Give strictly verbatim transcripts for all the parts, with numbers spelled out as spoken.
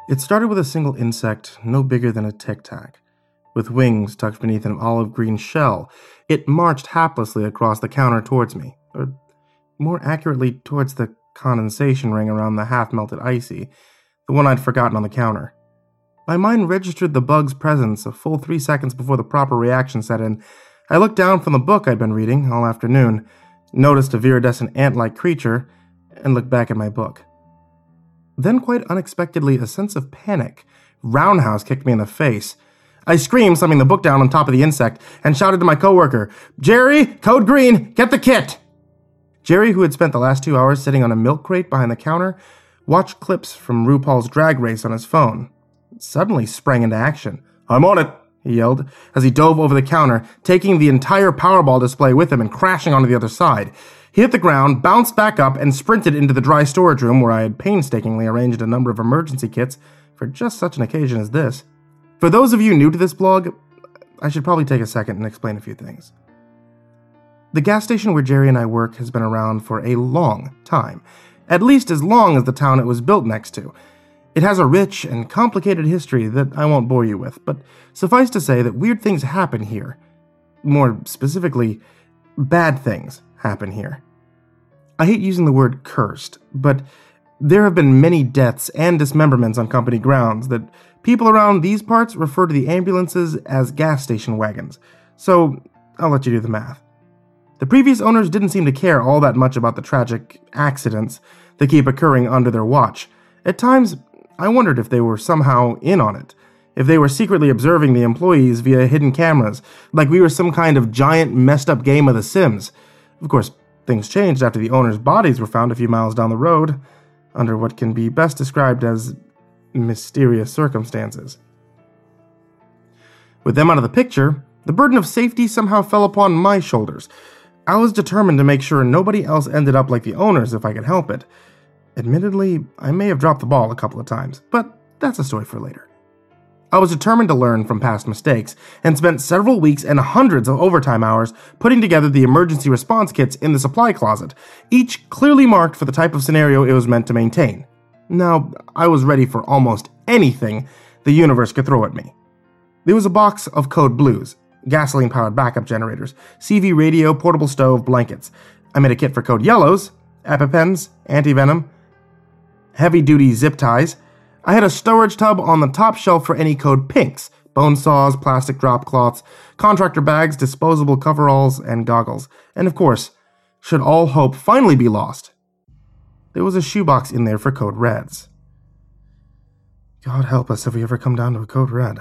It started with a single insect, no bigger than a tic-tac. With wings tucked beneath an olive-green shell, it marched haplessly across the counter towards me, or more accurately, towards the condensation ring around the half-melted icy, the one I'd forgotten on the counter. My mind registered the bug's presence a full three seconds before the proper reaction set in. I looked down from the book I'd been reading all afternoon, noticed a viridescent ant-like creature, and looked back at my book. Then, quite unexpectedly, a sense of panic, roundhouse kicked me in the face. I screamed, slamming the book down on top of the insect, and shouted to my coworker, "Jerry, code green, get the kit!" Jerry, who had spent the last two hours sitting on a milk crate behind the counter, watched clips from RuPaul's Drag Race on his phone. Suddenly sprang into action. "I'm on it," he yelled, as he dove over the counter, taking the entire Powerball display with him and crashing onto the other side. He hit the ground, bounced back up, and sprinted into the dry storage room where I had painstakingly arranged a number of emergency kits for just such an occasion as this. For those of you new to this blog, I should probably take a second and explain a few things. The gas station where Jerry and I work has been around for a long time, at least as long as the town it was built next to. It has a rich and complicated history that I won't bore you with, but suffice to say that weird things happen here. More specifically, bad things happen here. I hate using the word cursed, but there have been many deaths and dismemberments on company grounds that people around these parts refer to the ambulances as gas station wagons, so I'll let you do the math. The previous owners didn't seem to care all that much about the tragic accidents that keep occurring under their watch. At times, I wondered if they were somehow in on it, if they were secretly observing the employees via hidden cameras, like we were some kind of giant messed up game of The Sims. Of course, things changed after the owners' bodies were found a few miles down the road, under what can be best described as mysterious circumstances. With them out of the picture, the burden of safety somehow fell upon my shoulders. I was determined to make sure nobody else ended up like the owners if I could help it. Admittedly, I may have dropped the ball a couple of times, but that's a story for later. I was determined to learn from past mistakes, and spent several weeks and hundreds of overtime hours putting together the emergency response kits in the supply closet, each clearly marked for the type of scenario it was meant to maintain. Now, I was ready for almost anything the universe could throw at me. There was a box of code blues, gasoline-powered backup generators, C V radio, portable stove, blankets. I made a kit for code yellows, EpiPens, anti-venom, heavy-duty zip ties. I had a storage tub on the top shelf for any code pinks, bone saws, plastic drop cloths, contractor bags, disposable coveralls, and goggles. And of course, should all hope finally be lost, there was a shoebox in there for code reds. God help us if we ever come down to a code red.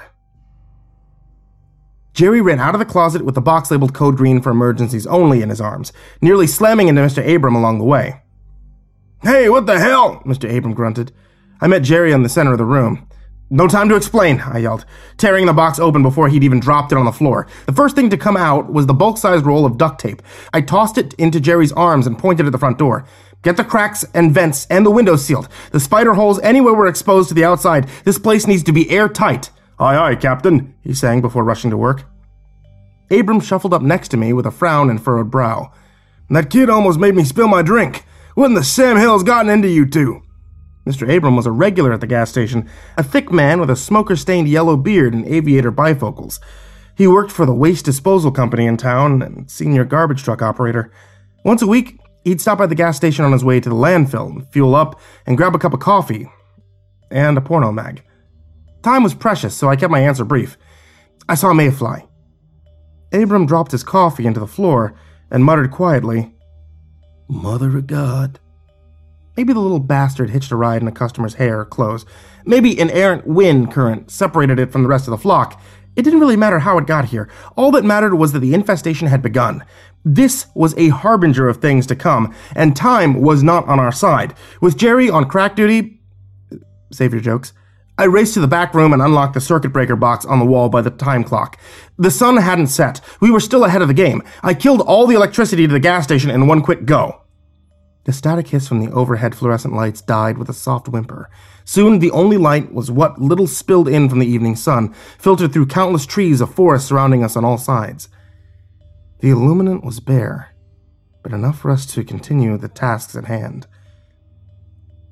Jerry ran out of the closet with the box labeled code green for emergencies only in his arms, nearly slamming into Mister Abram along the way. "Hey, what the hell?" Mister Abram grunted. I met Jerry in the center of the room. "No time to explain," I yelled, tearing the box open before he'd even dropped it on the floor. The first thing to come out was the bulk-sized roll of duct tape. I tossed it into Jerry's arms and pointed at the front door. "Get the cracks and vents and the windows sealed. The spider holes anywhere we're exposed to the outside. This place needs to be airtight." "Aye, aye, Captain," he sang before rushing to work. Abram shuffled up next to me with a frown and furrowed brow. "That kid almost made me spill my drink. What in the Sam Hill's gotten into you two?" Mister Abram was a regular at the gas station, a thick man with a smoker-stained yellow beard and aviator bifocals. He worked for the waste disposal company in town and senior garbage truck operator. Once a week, he'd stop by the gas station on his way to the landfill, fuel up, and grab a cup of coffee. And a porno mag. Time was precious, so I kept my answer brief. "I saw a mayfly." Abram dropped his coffee into the floor and muttered quietly, "Mother of God." Maybe the little bastard hitched a ride in a customer's hair or clothes. Maybe an errant wind current separated it from the rest of the flock. It didn't really matter how it got here. All that mattered was that the infestation had begun. This was a harbinger of things to come, and time was not on our side. With Jerry on crack duty, save your jokes, I raced to the back room and unlocked the circuit breaker box on the wall by the time clock. The sun hadn't set. We were still ahead of the game. I killed all the electricity to the gas station in one quick go. The static hiss from the overhead fluorescent lights died with a soft whimper. Soon, the only light was what little spilled in from the evening sun, filtered through countless trees of forest surrounding us on all sides. The illuminant was bare, but enough for us to continue the tasks at hand.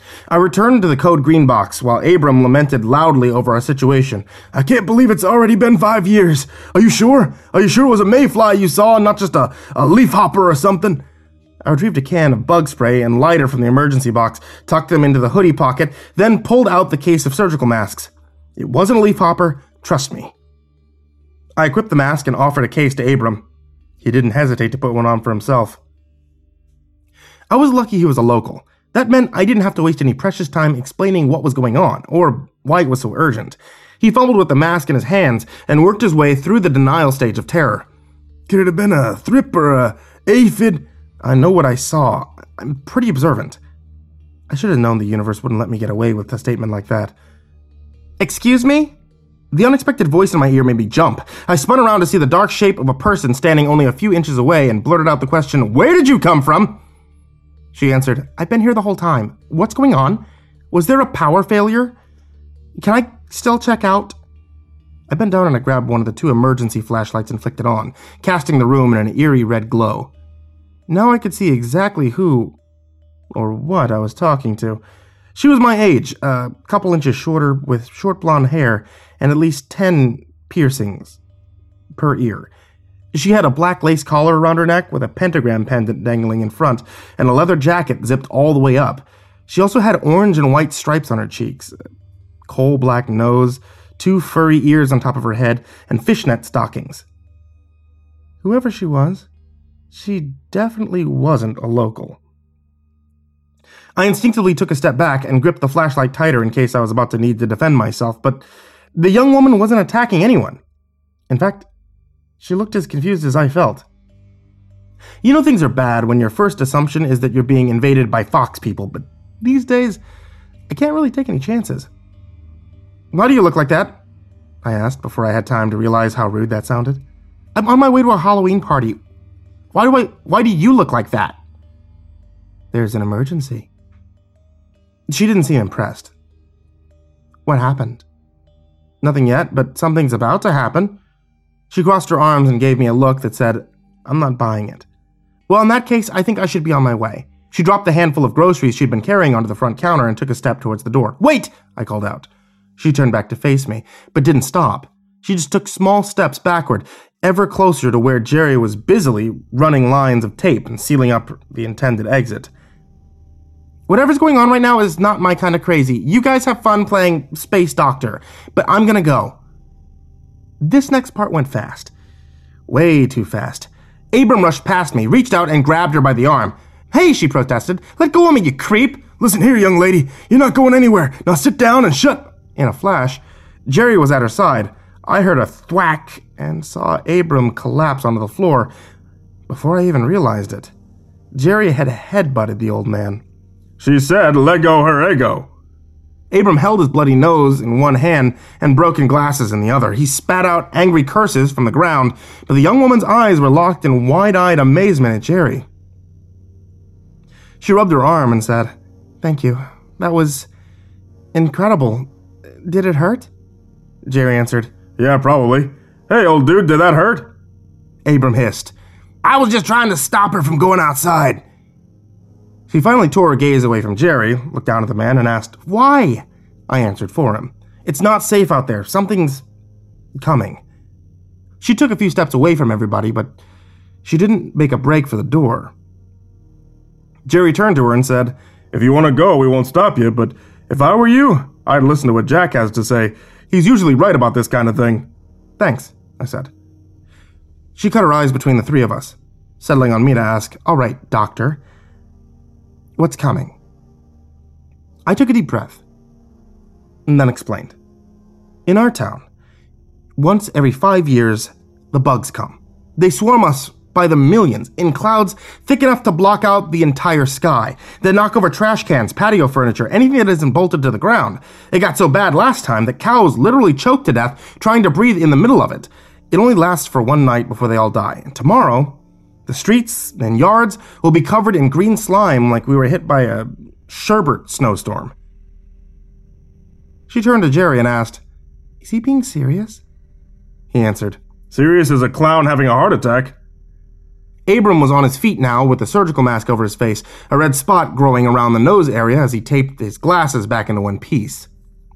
I returned to the code green box while Abram lamented loudly over our situation. I can't believe it's already been five years. Are you sure? Are you sure it was a mayfly you saw and not just a, a leafhopper or something? I retrieved a can of bug spray and lighter from the emergency box, tucked them into the hoodie pocket, then pulled out the case of surgical masks. It wasn't a leafhopper, trust me. I equipped the mask and offered a case to Abram. He didn't hesitate to put one on for himself. I was lucky he was a local. That meant I didn't have to waste any precious time explaining what was going on, or why it was so urgent. He fumbled with the mask in his hands and worked his way through the denial stage of terror. Could it have been a thrip or a aphid? I know what I saw. I'm pretty observant. I should have known the universe wouldn't let me get away with a statement like that. Excuse me? The unexpected voice in my ear made me jump. I spun around to see the dark shape of a person standing only a few inches away and blurted out the question, "Where did you come from?" She answered, "I've been here the whole time. What's going on? Was there a power failure? Can I still check out?" I bent down and I grabbed one of the two emergency flashlights and flicked it on, casting the room in an eerie red glow. Now I could see exactly who, or what, I was talking to. She was my age, a couple inches shorter, with short blonde hair and at least ten piercings per ear. She had a black lace collar around her neck with a pentagram pendant dangling in front and a leather jacket zipped all the way up. She also had orange and white stripes on her cheeks, a coal black nose, two furry ears on top of her head, and fishnet stockings. Whoever she was, she definitely wasn't a local. I instinctively took a step back and gripped the flashlight tighter in case I was about to need to defend myself, but the young woman wasn't attacking anyone. In fact, she looked as confused as I felt. You know things are bad when your first assumption is that you're being invaded by fox people, but these days, I can't really take any chances. "Why do you look like that?" I asked before I had time to realize how rude that sounded. "I'm on my way to a Halloween party. Why do I, why do you look like that?" "There's an emergency." She didn't seem impressed. "What happened?" "Nothing yet, but something's about to happen." She crossed her arms and gave me a look that said, "I'm not buying it." "Well, in that case, I think I should be on my way." She dropped the handful of groceries she'd been carrying onto the front counter and took a step towards the door. "Wait!" I called out. She turned back to face me, but didn't stop. She just took small steps backward, ever closer to where Jerry was busily running lines of tape and sealing up the intended exit. "Whatever's going on right now is not my kind of crazy. You guys have fun playing Space Doctor, but I'm gonna go." This next part went fast. Way too fast. Abram rushed past me, reached out, and grabbed her by the arm. "Hey," she protested. "Let go of me, you creep!" "Listen here, young lady. You're not going anywhere. Now sit down and shut—" In a flash, Jerry was at her side. I heard a thwack and saw Abram collapse onto the floor. Before I even realized it, Jerry had headbutted the old man. "She said, let go her ego." Abram held his bloody nose in one hand and broken glasses in the other. He spat out angry curses from the ground, but the young woman's eyes were locked in wide-eyed amazement at Jerry. She rubbed her arm and said, "Thank you. That was incredible. Did it hurt?" Jerry answered, "Yeah, probably. Hey, old dude, did that hurt?" Abram hissed, "I was just trying to stop her from going outside." She finally tore her gaze away from Jerry, looked down at the man, and asked, "Why?" I answered for him. "It's not safe out there. Something's coming." She took a few steps away from everybody, but she didn't make a break for the door. Jerry turned to her and said, "If you want to go, we won't stop you, but if I were you, I'd listen to what Jack has to say. He's usually right about this kind of thing." "Thanks," I said. She cut her eyes between the three of us, settling on me to ask, "All right, doctor, what's coming?" I took a deep breath and then explained. In our town, once every five years, the bugs come. They swarm us by the millions, in clouds thick enough to block out the entire sky. They knock over trash cans, patio furniture, anything that isn't bolted to the ground. It got so bad last time that cows literally choked to death trying to breathe in the middle of it. It only lasts for one night before they all die. And tomorrow, the streets and yards will be covered in green slime like we were hit by a sherbet snowstorm. She turned to Jerry and asked, "Is he being serious?" He answered, "Serious as a clown having a heart attack." Abram was on his feet now with the surgical mask over his face, a red spot growing around the nose area as he taped his glasses back into one piece.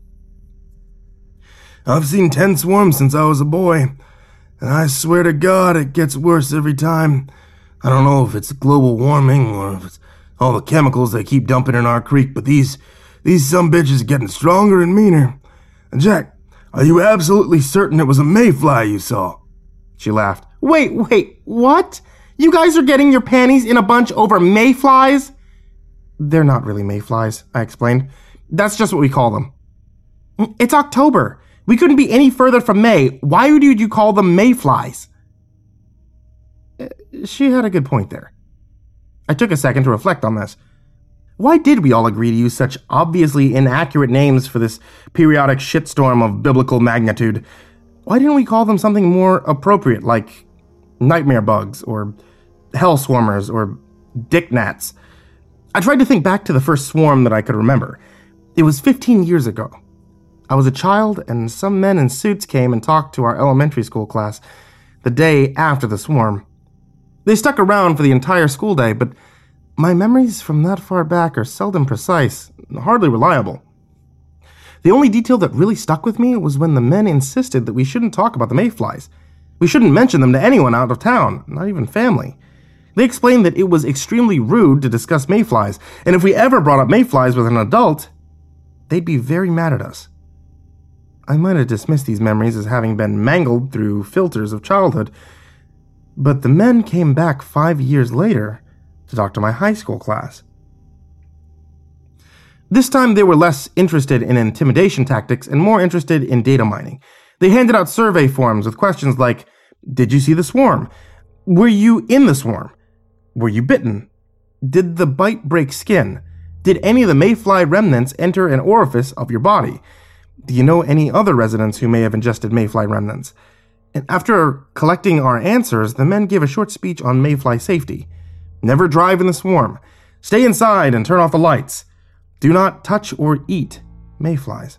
I've seen ten swarms since I was a boy, and I swear to God it gets worse every time. I don't know if it's global warming or if it's all the chemicals they keep dumping in our creek, but these, these sumbitches are getting stronger and meaner. And Jack, are you absolutely certain it was a mayfly you saw? She laughed. Wait, wait, what? You guys are getting your panties in a bunch over mayflies? They're not really mayflies, I explained. That's just what we call them. It's October. We couldn't be any further from May. Why would you call them mayflies? She had a good point there. I took a second to reflect on this. Why did we all agree to use such obviously inaccurate names for this periodic shitstorm of biblical magnitude? Why didn't we call them something more appropriate, like nightmare bugs, or hell swarmers, or dick gnats? I tried to think back to the first swarm that I could remember. It was fifteen years ago. I was a child, and some men in suits came and talked to our elementary school class the day after the swarm. They stuck around for the entire school day, but my memories from that far back are seldom precise, hardly reliable. The only detail that really stuck with me was when the men insisted that we shouldn't talk about the mayflies. We shouldn't mention them to anyone out of town, not even family. They explained that it was extremely rude to discuss mayflies, and if we ever brought up mayflies with an adult, they'd be very mad at us. I might have dismissed these memories as having been mangled through filters of childhood, but the men came back five years later to talk to my high school class. This time they were less interested in intimidation tactics and more interested in data mining. They handed out survey forms with questions like, did you see the swarm? Were you in the swarm? Were you bitten? Did the bite break skin? Did any of the mayfly remnants enter an orifice of your body? Do you know any other residents who may have ingested mayfly remnants? And after collecting our answers, the men gave a short speech on mayfly safety. Never drive in the swarm. Stay inside and turn off the lights. Do not touch or eat mayflies.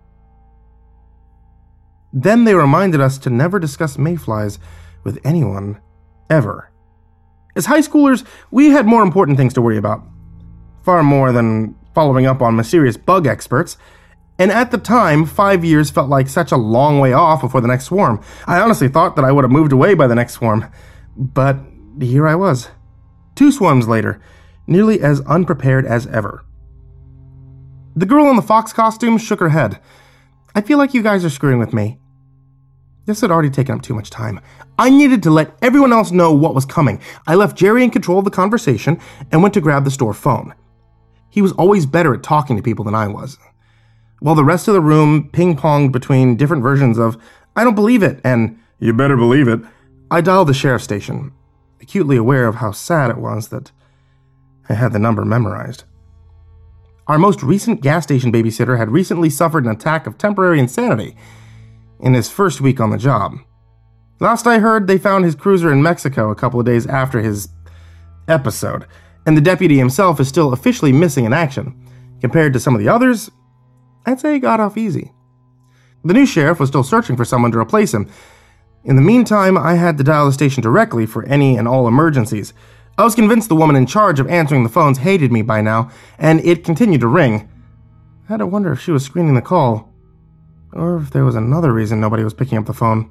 Then they reminded us to never discuss mayflies with anyone, ever. As high schoolers, we had more important things to worry about. Far more than following up on mysterious bug experts. And at the time, five years felt like such a long way off before the next swarm. I honestly thought that I would have moved away by the next swarm. But here I was. Two swarms later, nearly as unprepared as ever. The girl in the fox costume shook her head. I feel like you guys are screwing with me. This had already taken up too much time. I needed to let everyone else know what was coming. I left Jerry in control of the conversation and went to grab the store phone. He was always better at talking to people than I was. While the rest of the room ping-ponged between different versions of, I don't believe it, and you better believe it, I dialed the sheriff's station, acutely aware of how sad it was that I had the number memorized. Our most recent gas station babysitter had recently suffered an attack of temporary insanity in his first week on the job. Last I heard, they found his cruiser in Mexico a couple of days after his episode, and the deputy himself is still officially missing in action. Compared to some of the others, I'd say he got off easy. The new sheriff was still searching for someone to replace him. In the meantime, I had to dial the station directly for any and all emergencies. I was convinced the woman in charge of answering the phones hated me by now, and it continued to ring. I had to wonder if she was screening the call, or if there was another reason nobody was picking up the phone.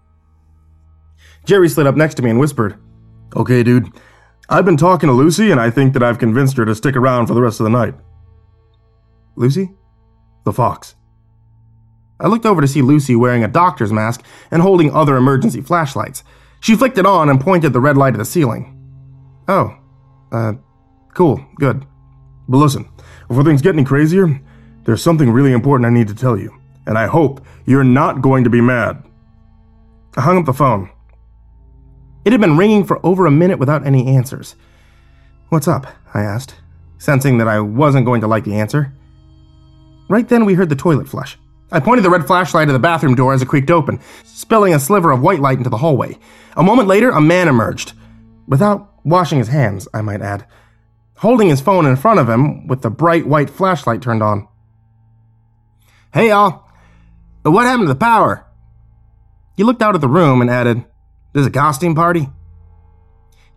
Jerry slid up next to me and whispered, Okay, dude, I've been talking to Lucy, and I think that I've convinced her to stick around for the rest of the night. Lucy? The fox. I looked over to see Lucy wearing a doctor's mask and holding other emergency flashlights. She flicked it on and pointed the red light at the ceiling. Oh, uh, cool, good. But listen, before things get any crazier, there's something really important I need to tell you, and I hope you're not going to be mad. I hung up the phone. It had been ringing for over a minute without any answers. What's up? I asked, sensing that I wasn't going to like the answer. Right then we heard the toilet flush. I pointed the red flashlight at the bathroom door as it creaked open, spilling a sliver of white light into the hallway. A moment later, a man emerged. Without washing his hands, I might add. Holding his phone in front of him with the bright white flashlight turned on. Hey y'all, what happened to the power? He looked out at the room and added, There's a costume party?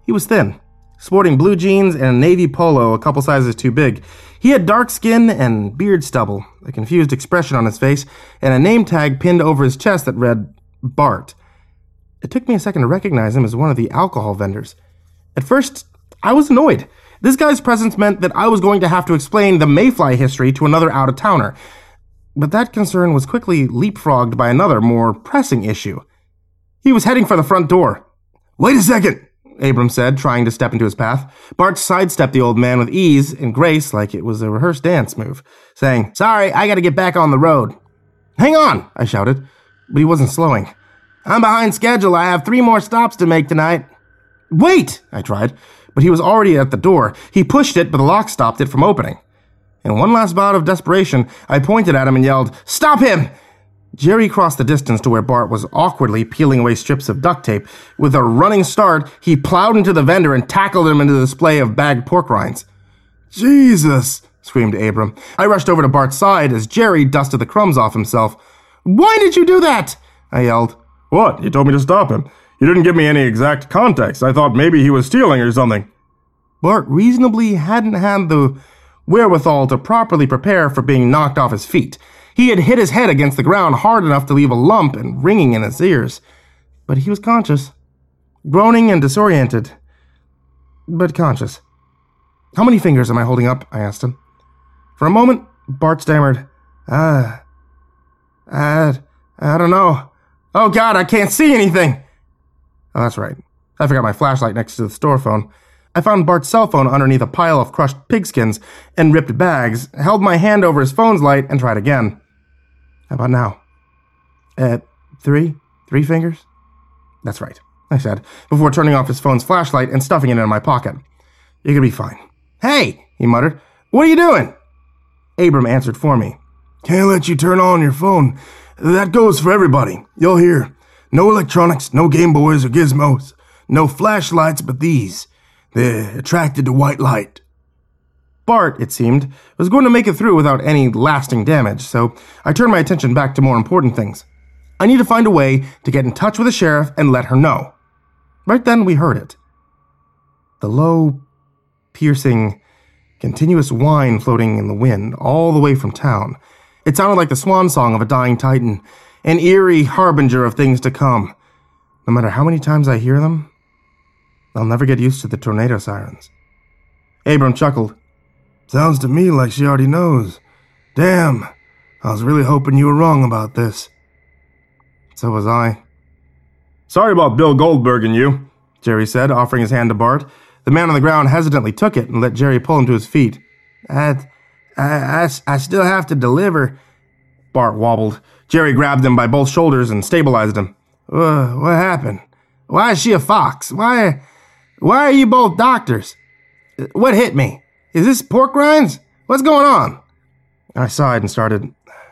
He was thin, sporting blue jeans and a navy polo a couple sizes too big. He had dark skin and beard stubble, a confused expression on his face, and a name tag pinned over his chest that read, Bart. It took me a second to recognize him as one of the alcohol vendors. At first, I was annoyed. This guy's presence meant that I was going to have to explain the Mayfly history to another out-of-towner. But that concern was quickly leapfrogged by another, more pressing issue. He was heading for the front door. "Wait a second," Abram said, trying to step into his path. Bart sidestepped the old man with ease and grace like it was a rehearsed dance move, saying, "Sorry, I gotta get back on the road." "Hang on," I shouted, but he wasn't slowing. "I'm behind schedule. I have three more stops to make tonight." "Wait," I tried, but he was already at the door. He pushed it, but the lock stopped it from opening. In one last bout of desperation, I pointed at him and yelled, "Stop him!" Jerry crossed the distance to where Bart was awkwardly peeling away strips of duct tape. With a running start, he plowed into the vendor and tackled him into the display of bagged pork rinds. "Jesus!" screamed Abram. I rushed over to Bart's side as Jerry dusted the crumbs off himself. "Why did you do that?" I yelled. "What? You told me to stop him. You didn't give me any exact context. I thought maybe he was stealing or something." Bart reasonably hadn't had the wherewithal to properly prepare for being knocked off his feet. He had hit his head against the ground hard enough to leave a lump and ringing in his ears. But he was conscious. Groaning and disoriented, but conscious. "How many fingers am I holding up?" I asked him. For a moment, Bart stammered, Ah, I, I don't know. Oh God, I can't see anything." Oh, that's right. I forgot my flashlight next to the store phone. I found Bart's cell phone underneath a pile of crushed pigskins and ripped bags, held my hand over his phone's light, and tried again. "How about now?" Uh, three? Three fingers? "That's right," I said, before turning off his phone's flashlight and stuffing it in my pocket. "You're gonna be fine." "Hey," he muttered, "what are you doing?" Abram answered for me. "Can't let you turn on your phone. That goes for everybody. You'll hear. No electronics, no Game Boys or gizmos. No flashlights but these. They're attracted to white light." Bart, it seemed, was going to make it through without any lasting damage, so I turned my attention back to more important things. I need to find a way to get in touch with the sheriff and let her know. Right then, we heard it. The low, piercing, continuous whine floating in the wind all the way from town. It sounded like the swan song of a dying titan, an eerie harbinger of things to come. No matter how many times I hear them, I'll never get used to the tornado sirens. Abram chuckled. "Sounds to me like she already knows. Damn, I was really hoping you were wrong about this." So was I. "Sorry about Bill Goldberg and you," Jerry said, offering his hand to Bart. The man on the ground hesitantly took it and let Jerry pull him to his feet. I, I, I, I still have to deliver." Bart wobbled. Jerry grabbed him by both shoulders and stabilized him. Uh, what happened? Why is she a fox? Why, why are you both doctors? What hit me? Is this pork rinds? What's going on?" I sighed and started.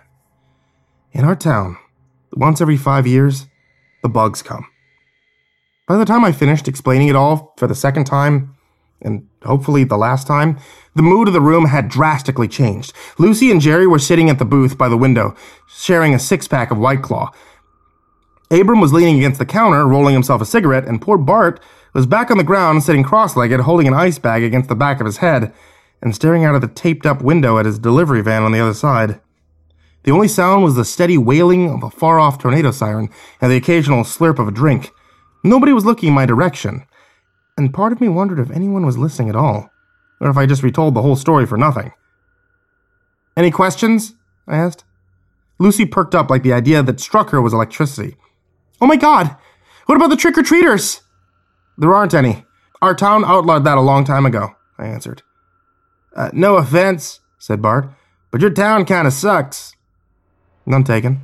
"In our town, once every five years, the bugs come." By the time I finished explaining it all for the second time, and hopefully the last time, the mood of the room had drastically changed. Lucy and Jerry were sitting at the booth by the window, sharing a six-pack of White Claw. Abram was leaning against the counter, rolling himself a cigarette, and poor Bart was back on the ground, sitting cross-legged, holding an ice bag against the back of his head, and staring out of the taped-up window at his delivery van on the other side. The only sound was the steady wailing of a far-off tornado siren and the occasional slurp of a drink. Nobody was looking in my direction, and part of me wondered if anyone was listening at all, or if I just retold the whole story for nothing. "Any questions?" I asked. Lucy perked up like the idea that struck her was electricity. "Oh my God! What about the trick-or-treaters?" "There aren't any. Our town outlawed that a long time ago," I answered. Uh, no offense," said Bart, "but your town kind of sucks." "None taken."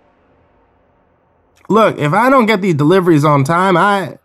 "Look, if I don't get these deliveries on time, I..."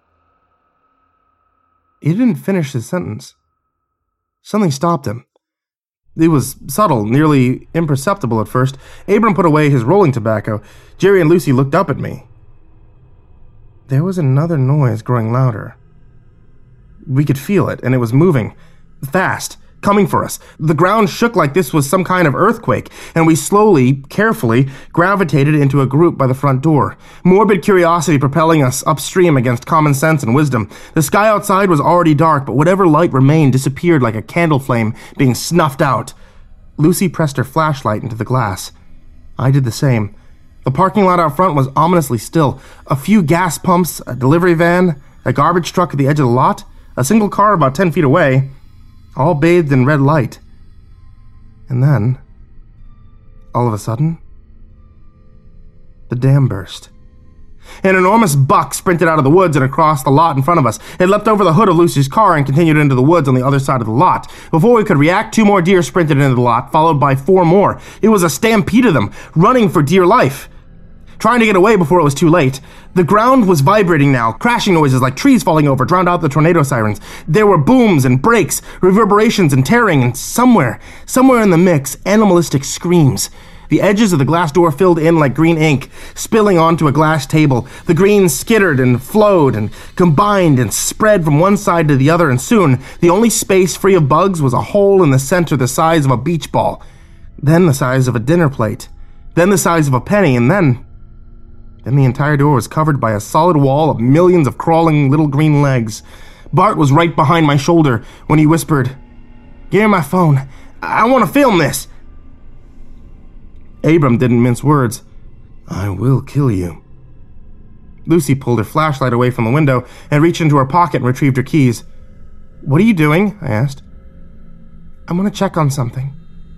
He didn't finish his sentence. Something stopped him. It was subtle, nearly imperceptible at first. Abram put away his rolling tobacco. Jerry and Lucy looked up at me. There was another noise growing louder. We could feel it, and it was moving. Fast. coming for us. The ground shook like this was some kind of earthquake, and we slowly, carefully, gravitated into a group by the front door. Morbid curiosity propelling us upstream against common sense and wisdom. The sky outside was already dark, but whatever light remained disappeared like a candle flame being snuffed out. Lucy pressed her flashlight into the glass. I did the same. The parking lot out front was ominously still. A few gas pumps, a delivery van, a garbage truck at the edge of the lot, a single car about ten feet away, all bathed in red light. And then, all of a sudden, the dam burst. An enormous buck sprinted out of the woods and across the lot in front of us. It leapt over the hood of Lucy's car and continued into the woods on the other side of the lot. Before we could react, two more deer sprinted into the lot, followed by four more. It was a stampede of them, running for dear life. Trying to get away before it was too late. The ground was vibrating now. Crashing noises like trees falling over drowned out the tornado sirens. There were booms and breaks, reverberations and tearing, and somewhere, somewhere in the mix, animalistic screams. The edges of the glass door filled in like green ink, spilling onto a glass table. The green skittered and flowed and combined and spread from one side to the other, and soon the only space free of bugs was a hole in the center the size of a beach ball, then the size of a dinner plate, then the size of a penny, and then... Then the entire door was covered by a solid wall of millions of crawling little green legs. Bart was right behind my shoulder when he whispered, "Give me my phone. I want to film this." Abram didn't mince words. "I will kill you." Lucy pulled her flashlight away from the window and reached into her pocket and retrieved her keys. "What are you doing?" I asked. "I want to check on something."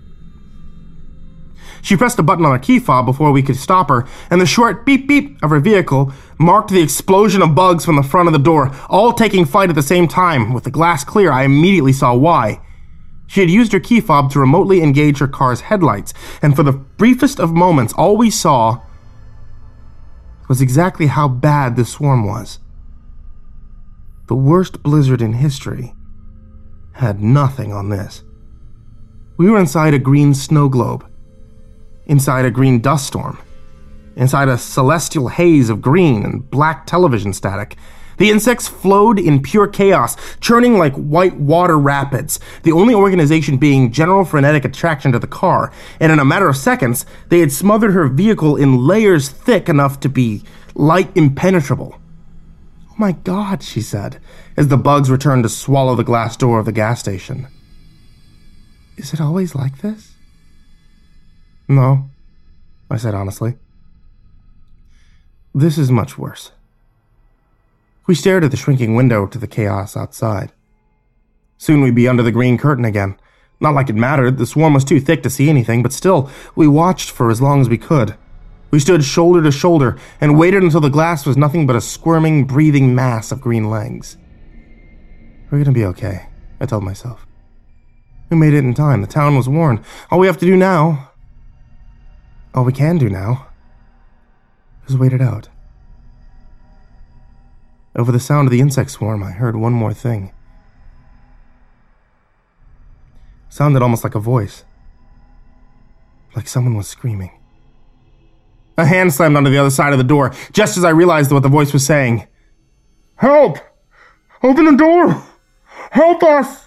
She pressed a button on her key fob before we could stop her, and the short beep-beep of her vehicle marked the explosion of bugs from the front of the door, all taking flight at the same time. With the glass clear, I immediately saw why. She had used her key fob to remotely engage her car's headlights, and for the briefest of moments, all we saw was exactly how bad this swarm was. The worst blizzard in history had nothing on this. We were inside a green snow globe. Inside a green dust storm, inside a celestial haze of green and black television static. The insects flowed in pure chaos, churning like white water rapids, the only organization being general frenetic attraction to the car, and in a matter of seconds, they had smothered her vehicle in layers thick enough to be light impenetrable. "Oh my God," she said, as the bugs returned to swallow the glass door of the gas station. "Is it always like this?" "No," I said honestly. "This is much worse." We stared at the shrinking window to the chaos outside. Soon we'd be under the green curtain again. Not like it mattered, the swarm was too thick to see anything, but still, we watched for as long as we could. We stood shoulder to shoulder and waited until the glass was nothing but a squirming, breathing mass of green legs. "We're gonna be okay," I told myself. "We made it in time. The town was warned. All we have to do now... All we can do now is wait it out." Over the sound of the insect swarm, I heard one more thing. It sounded almost like a voice. Like someone was screaming. A hand slammed onto the other side of the door, just as I realized what the voice was saying. "Help! Open the door! Help us!"